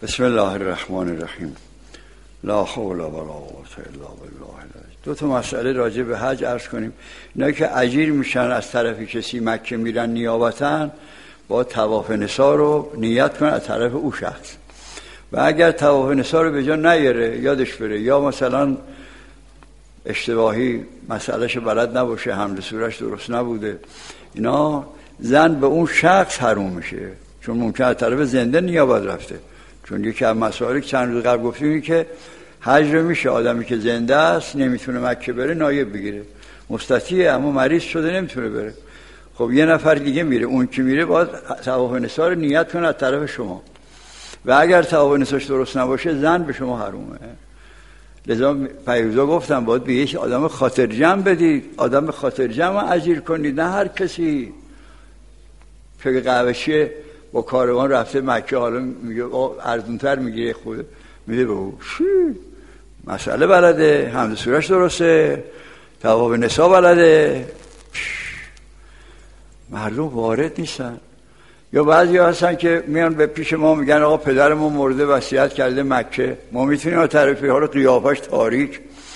بسم الله الرحمن الرحیم. لا حول ولا قوة الا بالله العظیم. دو تا مسئله راجع به حج عرض کنیم. اینا که اجیر میشن از طرف کسی مکه میرن نیابتاً، با طواف نسا رو نیت کنن از طرف او شخص، و اگر طواف نسا رو به جا نیاره یادش بره، یا مثلا اشتباهی مسئلهش بلد نباشه، حمل صورتش درست نبوده، اینا زن به اون شخص حروم میشه، چون ممکن از طرف زنده نیابت رفته. چون یکی از مسائلی که چند روز قبل گفتیم که حج رو میشه آدمی که زنده است نمیتونه مکه بره نایب بگیره، مستطیعه اما مریض شده نمیتونه بره. خب یه نفر دیگه میره، اون که میره باید طواف نسا رو نیت کنه از طرف شما، و اگر طواف نساش درست نباشه زن به شما حرومه. لذا پیروزا گفتم باید به یک آدم خاطر جمع بدید، آدم خاطر جمع اجیر کنید، نه هر کسی که قهوه‌چی با کاروان رفته مکه حالا میگه ارزونتر میگیره خود میده به او مسئله بلده، حمد سورش درسته، طواف نسا بلده، مردم وارد نیستن. یا بعضی هستن که میان به پیش ما میگن آقا پدرمون مرده وصیت کرده مکه، ما میتونیم از طرفی ها رو قیافش تاریک.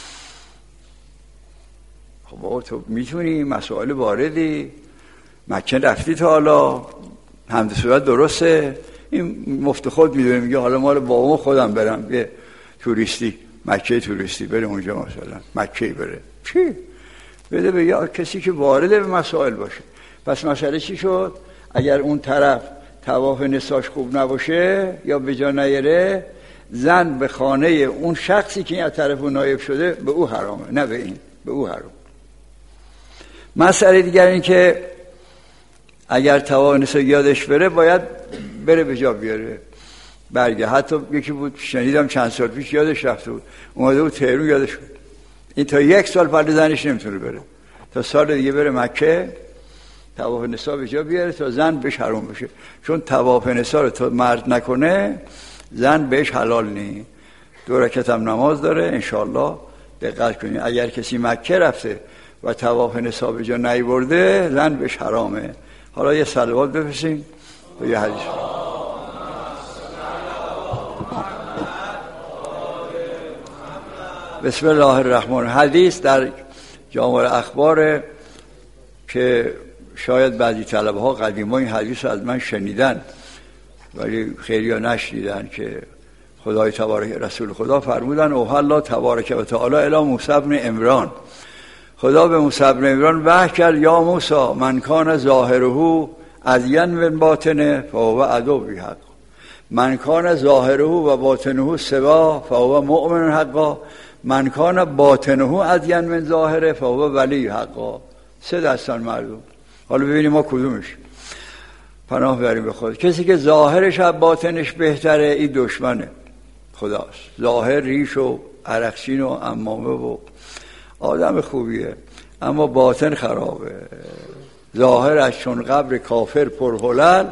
خب آقا تو میتونی، مسائل واردی، مکه رفتی تا حالا، حمد صورت درسته، این مفت خود میدونه، میگه حالا مال بابام خودم برم یه توریستی مکه توریستی بریم اونجا، مثلا مکه بره چی؟ بده به یا کسی که وارد به مسائل باشه. پس مسئله چی شد؟ اگر اون طرف طواف نساش خوب نباشه یا به جا نیاره، زن به خانه اون شخصی که از طرف اون نایب شده به او حرامه، نه به این، به او حرام. مسئله دیگر این که اگر طواف نسا یادش بره باید بره به جا بیاره برگه. حتی یکی بود شنیدم چند سال پیش یادش رفته بود، اومده بود تهران یادش بود، این تا 1 سال بعد زنش نمیتونه بره، تا سال دیگه بره مکه طواف نسا به جا بیاره تا زن بهش حرام بشه. چون طواف نسا رو تا مرد نکنه زن بهش حلال نی. 2 رکعت هم نماز داره انشالله، دقت کنید. اگر کسی مکه رفته و طواف نسا به جا نیورده زن بهش حرامه. حالا یه صلوات بفرستیم و یه حدیث. بسم الله الرحمن. حدیث در جامع اخبار که شاید بعضی طلبه ها قدیما این حدیث رو از من شنیدن ولی خیلی ها نشنیدن، که خدای تبارک رسول خدا فرمودن اوحی تبارک و تعالی الی موسی بن عمران، خدا به موسی بن عمران وحی کرد یا موسی من کان ظاهره ادین من باطنه فهو عدوی حق، من کان ظاهره و باطنه سوا فهو مؤمن حقا، من کان باطنه ادین من ظاهره فهو ولی حقا. 3 دستان مردم. حالا ببینیم ما کدومش. پناه بریم به خدا. کسی که ظاهرش از باطنش بهتره این دشمنه خداست. ظاهر ریش و عرقچین و عمامه و آدم خوبیه، اما باطن خرابه. ظاهرش چون قبر کافر پرهلل،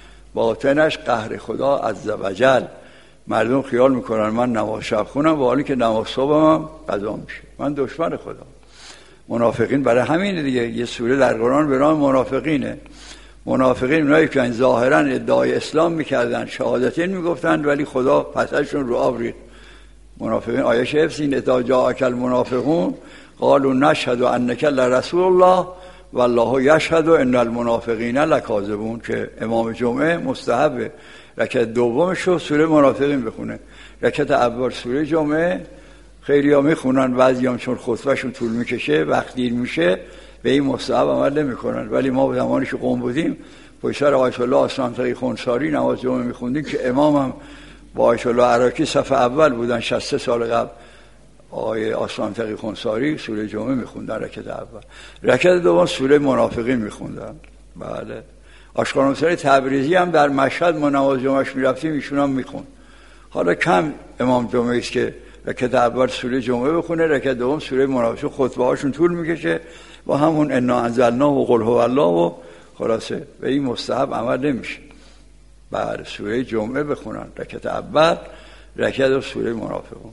باطنش قهر خدا عزوجل. مردم خیال میکنن من نماز شب خونم و حالی که نماز صبحم هم قضا میشه، من دشمن خدا. منافقین برای همین دیگه یه سوره در قرآن به نام منافقینه. منافقین اونایی که ظاهرا ادعای اسلام میکردن، شهادتین میگفتن، ولی خدا پسشون رو آب ریخت. منافقین آیه حفظ این اذا جاءک المنافقون قالوا نشهد انک لرسول الله والله یشهد ان المنافقین لکاذبون، که امام جمعه مستحب رکعت دومشو سوره منافقین بخونه. رکعت اول سوره جمعه خیلی ها میخونن، بعضی هم چون خطبهشون طول میکشه وقت دیر میشه به این مستحب عمل نمیکنن. ولی ما زمانی که قوم بودیم پشت سر آیت الله آسلام تقی خونساری نماز جمعه میخوندیم، که امام هم با آیت الله عراقی صف اول بودن، 63 سال قبل آیه آسلام تقی خونساری سوره جمعه میخوندن رکعت اول، رکعت دوم سوره منافقین میخوندن. بله. آشقرانساری تبریزی هم در مشهد ما نماز جمعهش میرفتیم ایشون هم میخوند. حالا کم امام جمعه است که رکعت اول سوره جمعه بخونه، رکعت دوم سوره منافقین. خطبه هاشون طول میکشه با همون انا انزلنا و قل هو الله و خلاصه به این مستحب عمل نمیشه. بله سوره جمعه بخونن رکعت اول، رکعت دو سوره منافقون.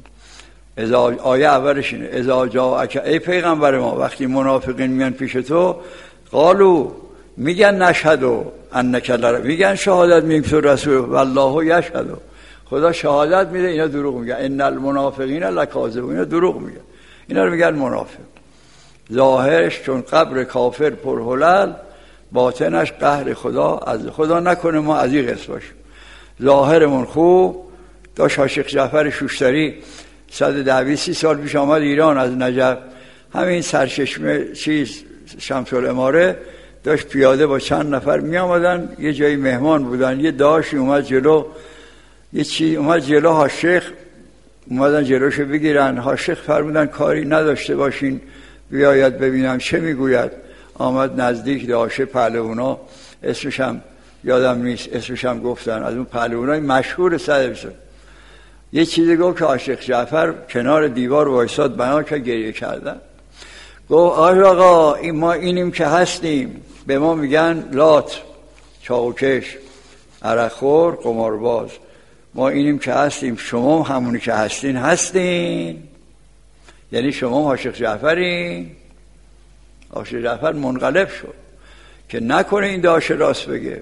آیه اولش اینه اذا جاءک، ای پیغمبر ما وقتی منافقین میان پیش تو، قالو میگن نشهدو انک لرسول، میگن شهادت میگیم تو رسول، والله یشهد، خدا شهادت میده اینا دروغ میگن. ان المنافقین لکاذبون، اینا دروغ میگن، اینا رو میگن منافق. ظاهرش چون قبر کافر پرهلل، باطنش قهر خدا. از خدا نکنه ما از این قسم باشیم. ظاهرمون خوب. داشت شیخ جعفر شوشتری 120 سال پیش آمد ایران از نجف، همین سرچشمه شمس الاماره، داشت پیاده با چند نفر می آمدن، یه جایی مهمان بودن، یه داشتی اومد جلو، یه چی اومد جلو، ها شیخ اومدن جلوشو بگیرن. ها شیخ فرمودن کاری نداشته باشین، بیاید ببینم چه میگوید. آمد نزدیک، داشه پهلوانا، اسمش هم یادم نیست، اسمش هم گفتن، از اون پهلوانای مشهور صدر. یه چیزی گفت که عاشق جعفر کنار دیوار وایساد، بنا که گریه کردن. گفت آقا ما اینیم که هستیم، به ما میگن لات، چاوکش، عرقخور، قمارباز. ما اینیم که هستیم، شما همونی که هستین. یعنی شما عاشق جعفرین. عاشق جعفر منقلب شد که نکنه این داشه راست بگه.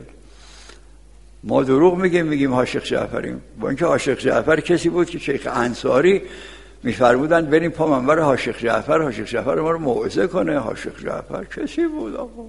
ما دروغ میگیم عاشق جعفریم، با اینکه عاشق جعفر کسی بود که شیخ انصاری میفرمودن بریم پا منبر عاشق جعفر ما رو موعظه کنه. عاشق جعفر کسی بود آقا،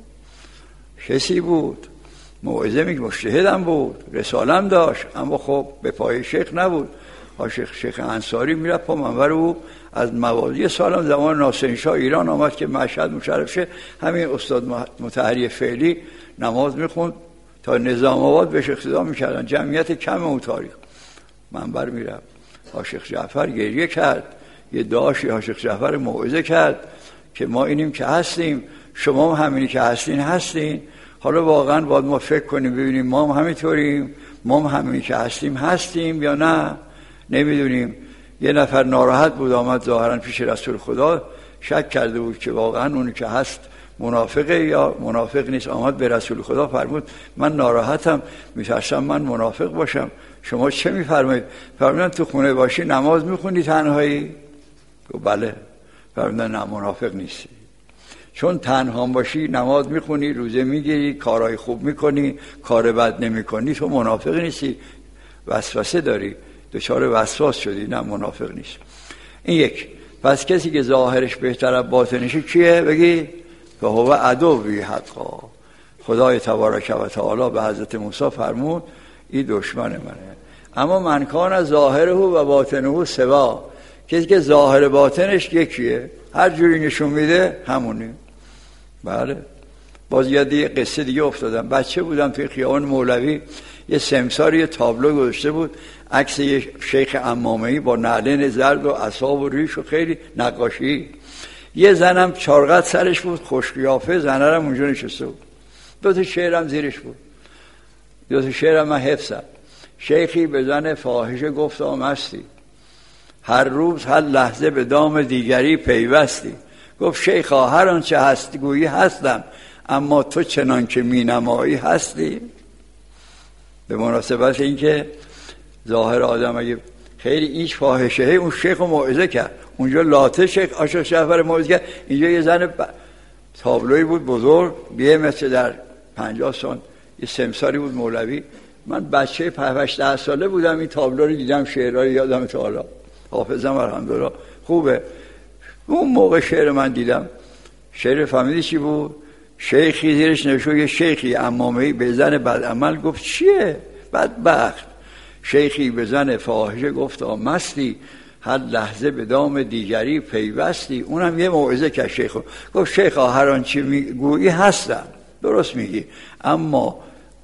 کسی بود، موعظه مجتهدم بود، رسالم داشت، اما خب به پای شیخ نبود. شیخ انصاری میره پا منبر او. از موازی سالم زمان ناصرالدین ایران آمد که مشهد مشرف شه، همین استاد مطهری فعلی نماز میخوند تا نظام آباد بهش اقتدا میکردن، جمعیت کم اون تاریخ. منبر میره، عاشق جعفر گریه کرد، یه داشی عاشق جعفر موعظه کرد که ما اینیم که هستیم، شما همینی که هستین. حالا واقعا باید ما فکر کنیم ببینیم ما هم همینطوریم، ما هم همینی که هستیم یا نه، نمیدونیم. یه نفر ناراحت بود، آمد ظاهرا پیش رسول خدا، شک کرده بود که واقعا اونی که هست منافقه یا منافق نیست. آمد به رسول خدا فرمود من ناراحتم، میترسم من منافق باشم، شما چه میفرمایید؟ فرمودن تو خونه باشی نماز میخونی تنهایی؟ گفت بله. فرمودن نه منافق نیستی، چون تنها باشی نماز میخونی، روزه میگیری، کارهای خوب میکنی، کار بد نمیکنی، تو منافق نیستی، وسوسه داری، دچار وسواس شدی، نه منافق نیست. این یک. پس کسی که ظاهرش بهتر از باطنش کیه؟ بگی که هو عدوی حقا. خدای تبارک و تعالی به حضرت موسی فرمود این دشمن منه. اما من کان ظاهره و باطنه سوا، کسی که ظاهر باطنش یکیه، هر جوری نشون میده همونه. بله. باز یاد یه قصه دیگه افتادم. بچه بودم توی خیابان مولوی، یه سمسار یه تابلو گذاشته بود، عکس یه شیخ عمامه‌ای با نعلین زرد و عصا و ریش و خیلی نقاشی. یه زنم چارقد سرش بود، خوش قیافه، زنه هم اونجا نشسته بود. دو تا شعرم زیرش بود، دو تا شعرم من حفظم. شیخی به زن فاحشه گفتا مستی، هر روز هر لحظه به دام دیگری پیوستی. گفت شیخا هر آنچه هستی گویی هستم، اما تو چنان که می نمایی هستی. به مناسبت این که ظاهر آدم اگه خیلی ایش فاحشه، اون شیخ رو موعظه کرد، اونجا لاته شیخ عاشق جعفر موعظه کرد، اینجا یه زن تابلوی بود بزرگ، بیه مثل در 50 سال، یه سمساری بود مولوی. من بچه 7-8 ساله بودم، این تابلو رو دیدم، شعرهای یادم تا حالا، حافظم الحمدلله خوبه. اون موقع شعر من دیدم، شعر فهمیدی چی بود؟ شیخی زیرش نوشته، یه شیخی عمامه‌ای به زن بدعمل گفت چیه؟ بدبخت. شیخی به زن فاحشه گفت مستی، هر لحظه به دام دیگری پیوستی. اونم یه موعظه که شیخ گفت شیخا هر آنچه میگویی هستم، درست میگی، اما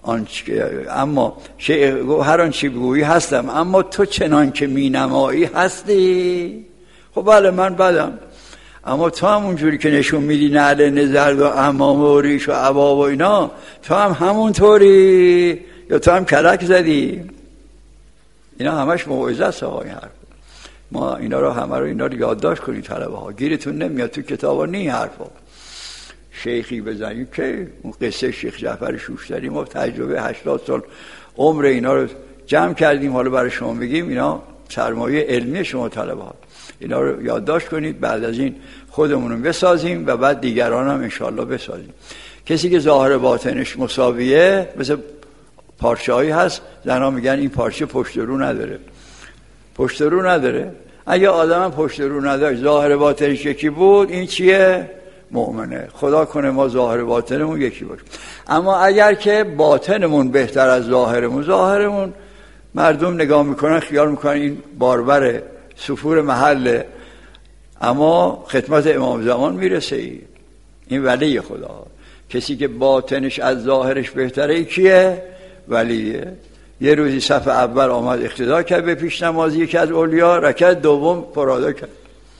هر آنچه میگویی هستم، اما تو چنان که مینمایی هستی. خب بله من بدم، اما تو هم اونجوری که نشون میدی نعل نزرد و عمامه و ریش و عبا و اینا، تو هم همونطوری، یا تو هم کلک زدی. اینا همش موعظه است آقا. این حرف ما اینا رو یادداشت کنید طلبه ها، گیرتون نمیاد تو کتابا نی حرفا. شیخی بزنید که اون قصه شیخ جعفر شوشتری، ما تجربه 80 سال عمر اینا رو جمع کردیم، حالا برای شما بگیم. اینا سرمایه علمی شما طلبه ها، اینا رو یادداشت کنید، بعد از این خودمون رو بسازیم و بعد دیگران هم انشاءالله بسازیم. کسی که ظاهر باطنش مساویه، مثل پارچه‌هایی هست زنها میگن این پارچه پشت رو نداره. پشت رو نداره. اگه آدم پشت رو نداشت ظاهر باطنش یکی بود، این چیه؟ مؤمنه. خدا کنه ما ظاهر باطنمون یکی باشه. اما اگر که باطنمون بهتر از ظاهرمون مردم نگاه میکنن خیال میکنن این باربر سفور محله، اما خدمت امام زمان میرسه. این ولی خدا. کسی که باطنش از ظاهرش بهتره کیه؟ ولیه. یه روزی صف اول آمد اقتدا کرد به پیش نمازی که از اولیا، رکعت دوم پرادا کرد،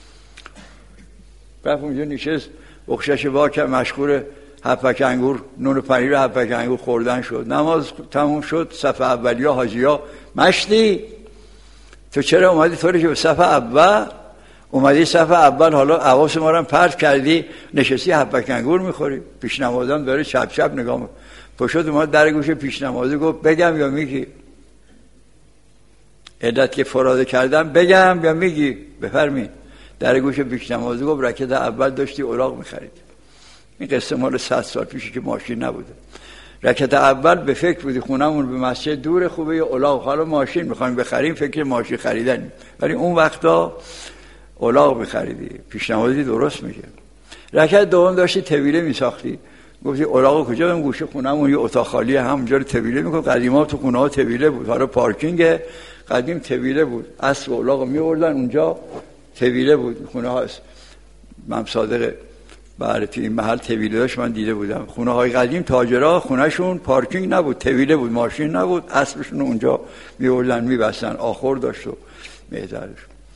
رفت اونجا نشست، بخشش وا کرد، مشغول هفک انگور، نون پنیر هفک انگور خوردن شد. نماز تموم شد. صف اولیا حاجیا مشتی تو چرا اومدی طوری که به صف اول اومدی؟ صف اول حالا حواس ما رو پرت کردی، نشستی هفک انگور میخوری. پیش نمازم داره چپ چپ نگاه میکنه. پشت اومد در گوش پیش نمازی گفت بگم یا میگی؟ علت که فراده کردم بگم یا میگی؟ بفرمایید. در گوش پیش نمازی گفت رکعت اول داشتی اوراق میخرید. این قصه مال 100 سال پیشه که ماشین نبوده. رکعت اول به فکر بودی خونمون به مسجد دور، خوبه یه اولاغ، حالا ماشین میخوایم بخریم، فکر ماشین خریدن، ولی اون وقتا اولاغ میخریدی. پیش نمازی درست میگه. رکعت دوم داشتی طویله میساختی، گفتی اولاغو کجا؟ اون گوشه خونمون یه اتاق خالیه، همونجا رو طویله میکنم. قدیما تو خونه ها طویله بود، حالا پارکینگ قدیم طویله بود، اسب اولاغو میوردن اونجا، طویله بود. خونه هاست من صادق بله تو این محل طویله داشت، من دیده بودم. خونه های قدیم تاجرها خونهشون پارکینگ نبود، طویله بود، ماشین نبود، اسبشون اونجا میوردن میبستن، آخر داشت و مهدرش.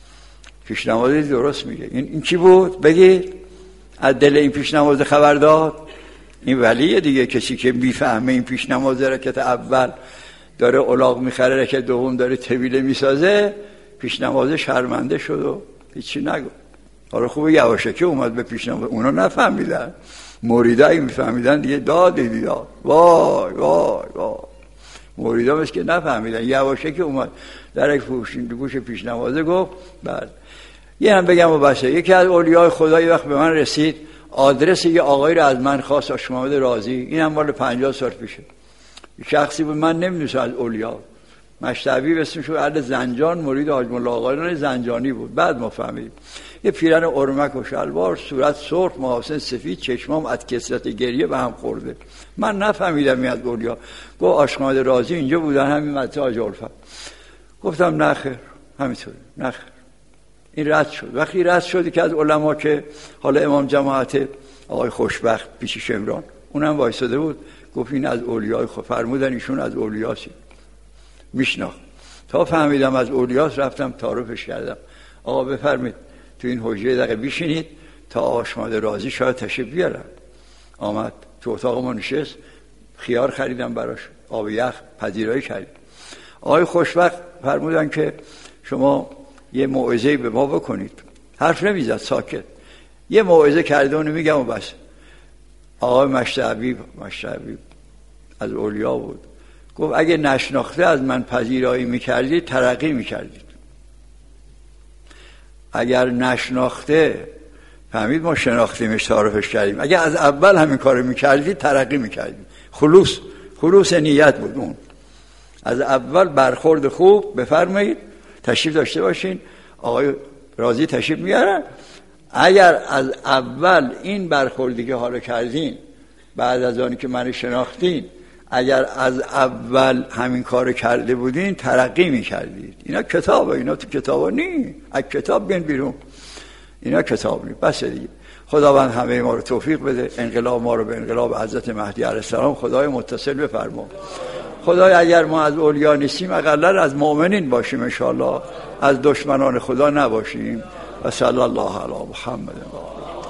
پیش نمازی درست میگه. این چی بود؟ بگید از دل این پیش نماز خبر داد. این ولیه دیگه. کسی که میفهمه این پیش نماز رکعت اول داره اولاغ میخره، رکعت دوم داره طویله میسازه، پیش نماز شرمنده شد و هیچی نگو. حالا خوبه یواشکی اومد به پیش نماز، اونا نفهمیدن. مریدایی میفهمیدن دیگه داد دیداد. وای وای وای. مریدا مثل که نفهمیدن. یواشکی اومد در گوش پیش نمازه گفت بله. یه هم بگم و بسه. یکی از اولیای خدا یه وقت به من رسید، آدرس یه آقایی رو از من خواست، آقا محمد رازی. این هم مال 50 سال پیشه. یه شخصی بود من نمیدونم از اولیا، مشتبی اسمش بود، اهل زنجان، مرید حاج مولا آقایان زنجانی بود. بعد ما فهمیدیم یه پیرن ارمک و شلوار، صورت سرخ، محاسن سفید، چشمام از کثرت گریه به هم خورده. من نفهمیدم این از اولیا. گفت آقا محمد رازی اینجا بودن، همین مدرسه حاج الفت. گفتم نخیر، همینطوره، نخیر. این رد شد. وقتی رد شد که از علما که حالا امام جماعت آقای خوشبخت پیش شمران، اونم وایساده بود، گفت این از اولیای خود، فرمودن ایشون از اولیاست. میشناخت. تا فهمیدم از اولیاست رفتم تعارفش کردم. آقا بفرمید تو این حجره دقیقه بشینید تا آقا محمد رازی شاید تشریف بیارن. آمد تو اتاق ما نشست، خیار خریدم براش، آب یخ پذیرایی کردیم. آقای خوشبخت فرمودن که شما یه موعظه به ما بکنید. حرف نمیزد، ساکت. یه موعظه کرده اونو میگم و بس. آقای مشتعبی از اولیا بود. گفت اگه نشناخته از من پذیرایی میکردید ترقی میکردید. اگر نشناخته، فهمید ما شناختیمش، تعارفش کردیم، اگه از اول همین کارو میکردید ترقی میکردید. خلوص نیت بود اون. از اول برخورد خوب، بفرمایید تشریف داشته باشین، آقای رازی تشریف میارن. اگر از اول این برخوردی که حالا کردین، بعد از آنی که من شناختین، اگر از اول همین کارو کرده بودین ترقی میکردید. اینا کتابه، اینا تو کتابا نی، از کتاب بیان بیرون. اینا کتاب نی. بس دیگه. خداوند همه ما رو توفیق بده، انقلاب ما رو به انقلاب حضرت مهدی علیه السلام خدای متصل بفرما. خدای اگر ما از اولیا نیستیم اقلن از مؤمنین باشیم ان شاء الله، از دشمنان خدا نباشیم. و صلی الله علی محمد.